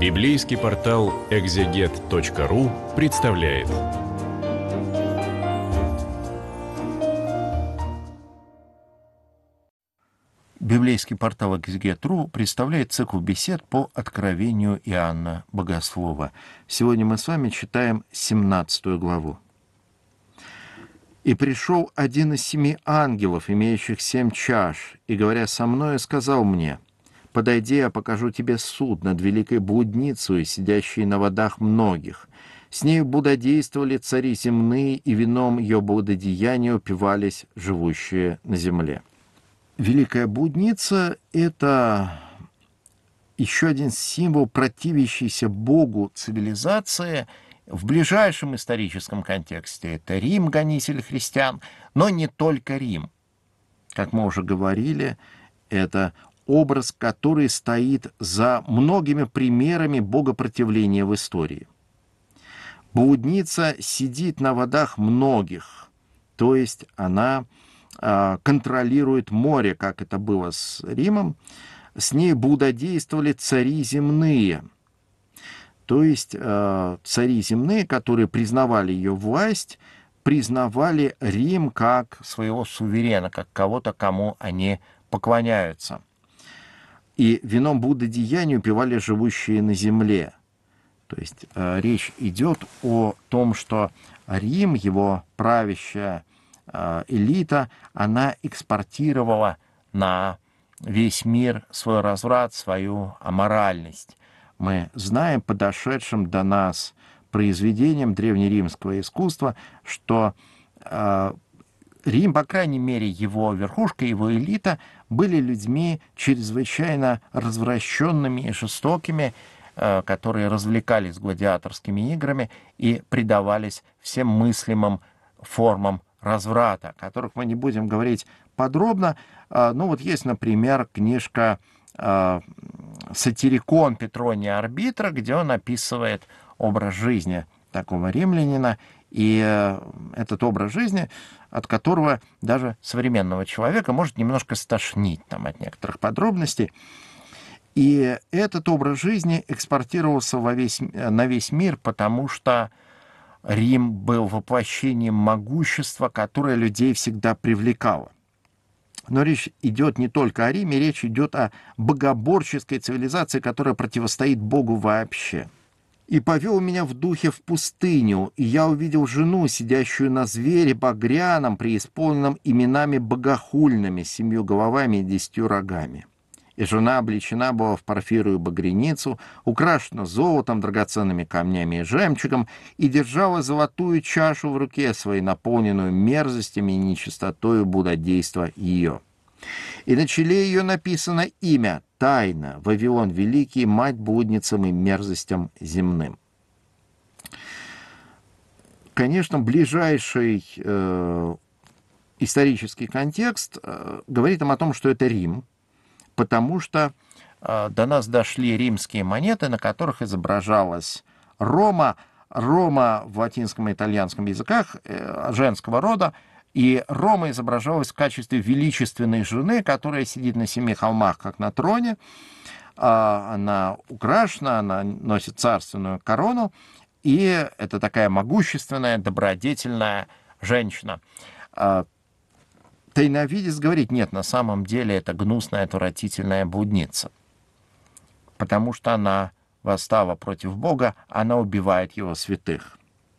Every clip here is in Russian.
Библейский портал экзегет.ру представляет. Библейский портал экзегет.ру представляет цикл бесед по откровению Иоанна Богослова. Сегодня мы с вами читаем 17 главу. «И пришел один из 7 ангелов, имеющих 7 чаш, и, говоря со мною, сказал мне: подойди, я покажу тебе суд над великой блудницей, сидящей на водах многих. С нею блудодействовали цари земные, и вином ее блудодеяния упивались живущие на земле». Великая блудница — это еще один символ противящейся Богу цивилизации. В ближайшем историческом контексте это Рим, гонитель христиан, но не только Рим. Как мы уже говорили, это образ, который стоит за многими примерами богопротивления в истории. Блудница сидит на водах многих, то есть она контролирует море, как это было с Римом. С ней блудодействовали цари земные, то есть цари земные, которые признавали ее власть, признавали Рим как своего суверена, как кого-то, кому они поклоняются. И вином блудодеяния упивали живущие на земле. То есть речь идет о том, что Рим, его правящая элита, она экспортировала на весь мир свой разврат, свою аморальность. Мы знаем по дошедшим до нас произведениям древнеримского искусства, что Рим, по крайней мере, его верхушка, его элита, были людьми чрезвычайно развращенными и жестокими, которые развлекались гладиаторскими играми и предавались всем мыслимым формам разврата, о которых мы не будем говорить подробно. Ну вот есть, например, книжка «Сатирикон» Петрония Арбитра, где он описывает образ жизни такого римлянина, и этот образ жизни, от которого даже современного человека может немножко стошнить там, от некоторых подробностей. И этот образ жизни экспортировался на весь мир, потому что Рим был воплощением могущества, которое людей всегда привлекало. Но речь идет не только о Риме, речь идет о богоборческой цивилизации, которая противостоит Богу вообще. «И повел меня в духе в пустыню, и я увидел жену, сидящую на звере багряном, преисполненном именами богохульными, 7 головами и 10 рогами. И жена облечена была в порфирую багряницу, украшена золотом, драгоценными камнями и жемчугом, и держала золотую чашу в руке своей, наполненную мерзостями и нечистотою блудодейства ее. И на челе ее написано имя — Тайна, Вавилон Великий, мать блудницам и мерзостям земным». Конечно, ближайший исторический контекст говорит нам о том, что это Рим, потому что до нас дошли римские монеты, на которых изображалась Рома. Рома в латинском и итальянском языках женского рода, и Рома изображалась в качестве величественной жены, которая сидит на 7 холмах, как на троне. Она украшена, она носит царственную корону, и это такая могущественная, добродетельная женщина. Тайновидец говорит: нет, на самом деле это гнусная, отвратительная блудница, потому что она восстала против Бога, она убивает его святых.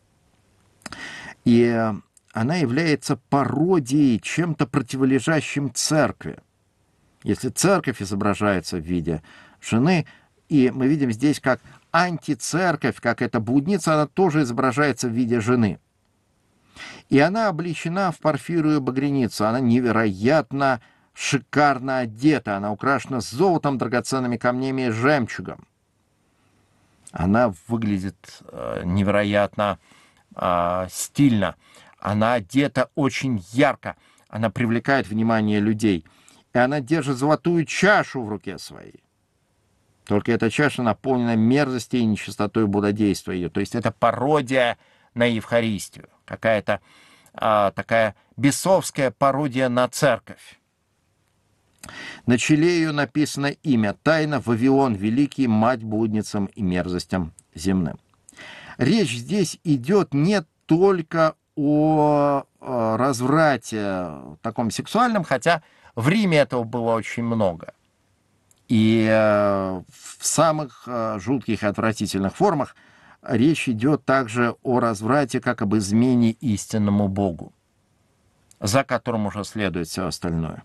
И она является пародией, чем-то противолежащим церкви. Если церковь изображается в виде жены, и мы видим здесь, как антицерковь, как эта блудница, она тоже изображается в виде жены. И она облечена в порфирую багряницу, она невероятно шикарно одета, она украшена золотом, драгоценными камнями и жемчугом. Она выглядит невероятно стильно, она одета очень ярко, она привлекает внимание людей, и она держит золотую чашу в руке своей. Только эта чаша наполнена мерзостью и нечистотой блудодейства ее, то есть это пародия на Евхаристию, какая-то такая бесовская пародия на церковь. На челе ее написано имя «Тайна Вавилон Великий, мать блудницам и мерзостям земным». Речь здесь идет не только о разврате таком сексуальном, хотя в Риме этого было очень много. И в самых жутких и отвратительных формах речь идет также о разврате как об измене истинному Богу, за которым уже следует все остальное.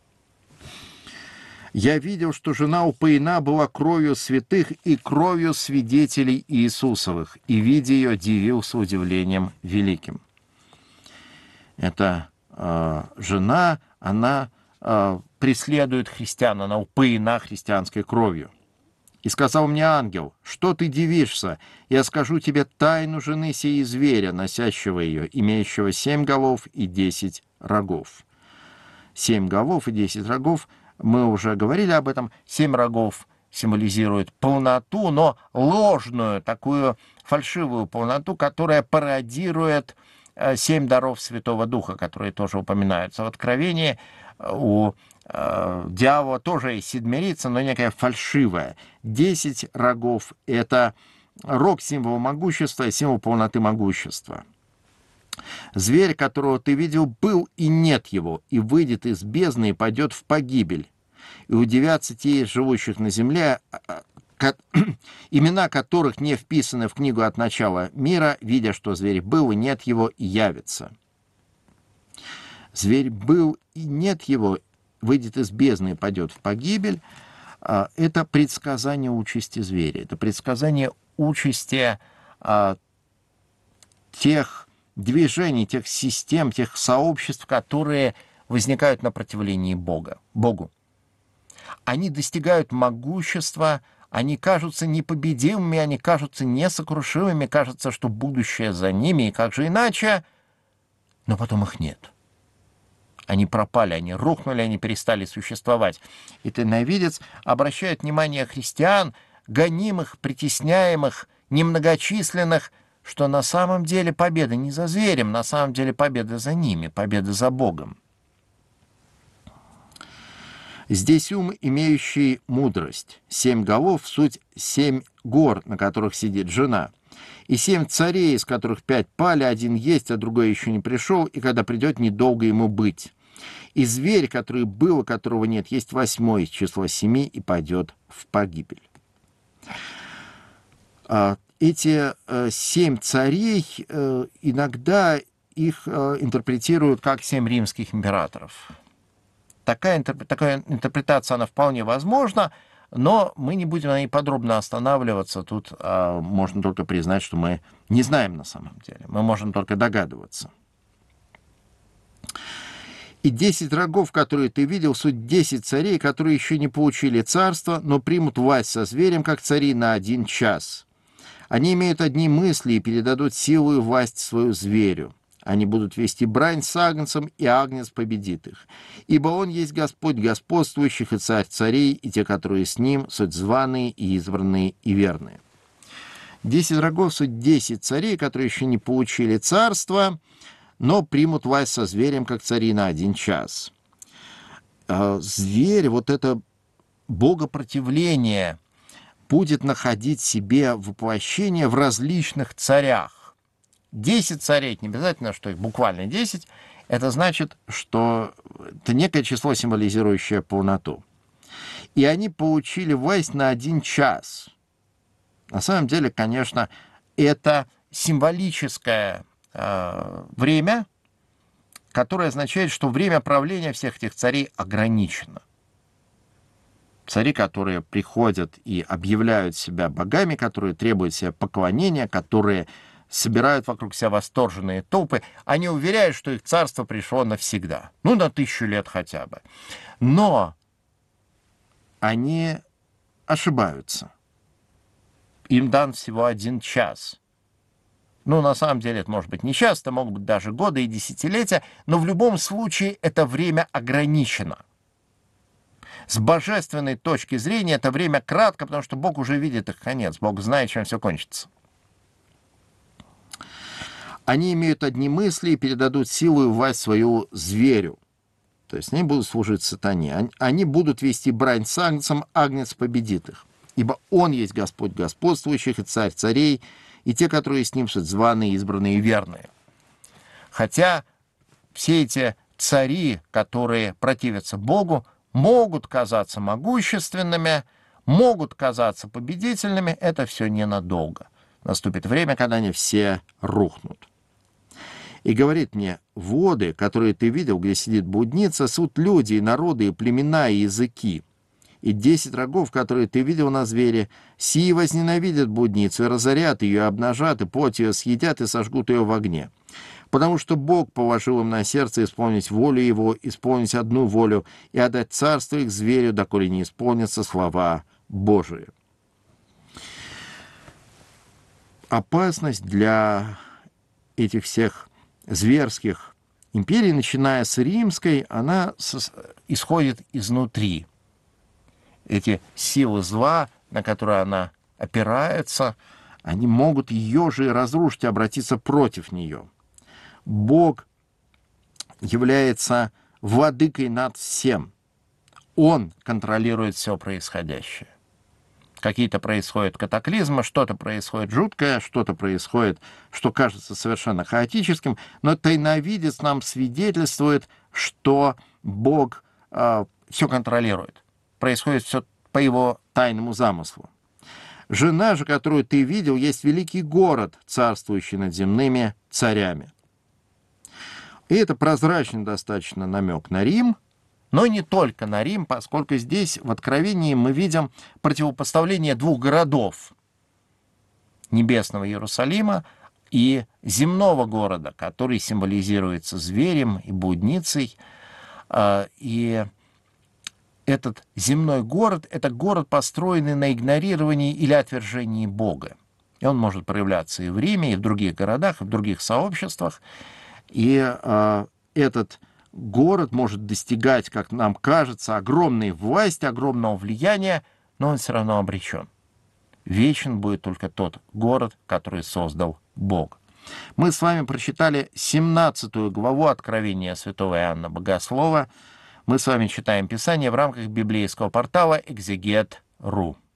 «Я видел, что жена упоена была кровью святых и кровью свидетелей Иисусовых, и, видя ее, дивился удивлением великим». Эта жена, она преследует христиан, она упоена христианской кровью. «И сказал мне ангел: что ты дивишься? Я скажу тебе тайну жены сей зверя, носящего ее, имеющего 7 голов и 10 рогов». 7 голов и 10 рогов, мы уже говорили об этом. 7 рогов символизирует полноту, но ложную, такую фальшивую полноту, которая пародирует 7 даров Святого Духа, которые тоже упоминаются в Откровении. У дьявола тоже есть седмирица, но некая фальшивая. 10 рогов — это рог, символ могущества и символ полноты могущества. «Зверь, которого ты видел, был и нет его, и выйдет из бездны и пойдет в погибель. И удивятся те, живущих на земле, имена которых не вписаны в книгу от начала мира, видя, что зверь был и нет его, и явится». Зверь был и нет его, выйдет из бездны и пойдет в погибель. Это предсказание участи зверя, это предсказание участи тех движений, тех систем, тех сообществ, которые возникают на противлении Богу. Они достигают могущества, они кажутся непобедимыми, они кажутся несокрушимыми, кажется, что будущее за ними, и как же иначе, но потом их нет. Они пропали, они рухнули, они перестали существовать. И тайновидец обращает внимание христиан, гонимых, притесняемых, немногочисленных, что на самом деле победа не за зверем, на самом деле победа за ними, победа за Богом. «Здесь ум, имеющий мудрость. 7 голов — суть 7 гор, на которых сидит жена. И 7 царей, из которых 5 пали, один есть, а другой еще не пришел, и когда придет, недолго ему быть. И зверь, который был, а которого нет, есть 8 из числа 7, и пойдет в погибель». Эти 7 царей, иногда их интерпретируют как 7 римских императоров. Такая интерпретация, она вполне возможна, но мы не будем на ней подробно останавливаться. Тут можно только признать, что мы не знаем на самом деле. Мы можем только догадываться. «И 10 рогов, которые ты видел, суть 10 царей, которые еще не получили царство, но примут власть со зверем, как цари, на 1 час. Они имеют одни мысли и передадут силу и власть свою зверю. Они будут вести брань с агнцем, и агнец победит их. Ибо он есть Господь господствующих и царь царей, и те, которые с ним, суть званые и избранные и верные». 10 рогов — суть 10 царей, которые еще не получили царство, но примут власть со зверем, как цари, на 1 час. Зверь, вот это богопротивление, будет находить себе воплощение в различных царях. 10 царей, не обязательно, что их буквально 10, это значит, что это некое число, символизирующее полноту. И они получили власть на 1 час. На самом деле, конечно, это символическое время, которое означает, что время правления всех этих царей ограничено. Цари, которые приходят и объявляют себя богами, которые требуют себе поклонения, которые собирают вокруг себя восторженные толпы, они уверяют, что их царство пришло навсегда. Ну, на 1000 лет хотя бы. Но они ошибаются. Им дан всего 1 час. Ну, на самом деле, это может быть не час, это могут быть даже годы и десятилетия, но в любом случае это время ограничено. С божественной точки зрения это время кратко, потому что Бог уже видит их конец. Бог знает, чем все кончится. Они имеют одни мысли и передадут силу и власть свою зверю. То есть они будут служить сатане. Они будут вести брань с агнцем, агнец победит их. Ибо он есть Господь господствующих и Царь царей, и те, которые с ним званые, избранные и верные. Хотя все эти цари, которые противятся Богу, могут казаться могущественными, могут казаться победительными, это все ненадолго. Наступит время, когда они все рухнут. И говорит мне: воды, которые ты видел, где сидит блудница, суть люди, и народы, и племена, и языки. И 10 рогов, которые ты видел на звере, сии возненавидят блудницу, и разорят ее, и обнажат, и плоть ее съедят, и сожгут ее в огне. Потому что Бог положил им на сердце исполнить волю его, исполнить одну волю, и отдать царство их зверю, доколе не исполнятся слова Божии. Опасность для этих всех зверских империй, начиная с римской, она исходит изнутри. Эти силы зла, на которые она опирается, они могут ее же разрушить, обратиться против нее. Бог является владыкой над всем. Он контролирует все происходящее. Какие-то происходят катаклизмы, что-то происходит жуткое, что-то происходит, что кажется совершенно хаотическим, но тайновидец нам свидетельствует, что Бог все контролирует. Происходит все по его тайному замыслу. Жена же, которую ты видел, есть великий город, царствующий над земными царями. И это прозрачный достаточно намек на Рим, но не только на Рим, поскольку здесь в Откровении мы видим противопоставление двух городов: небесного Иерусалима и земного города, который символизируется зверем и блудницей. И этот земной город — это город, построенный на игнорировании или отвержении Бога. И он может проявляться и в Риме, и в других городах, и в других сообществах. И этот город может достигать, как нам кажется, огромной власти, огромного влияния, но он все равно обречен. Вечен будет только тот город, который создал Бог. Мы с вами прочитали 17 главу Откровения святого Иоанна Богослова. Мы с вами читаем Писание в рамках библейского портала Exeget.ru.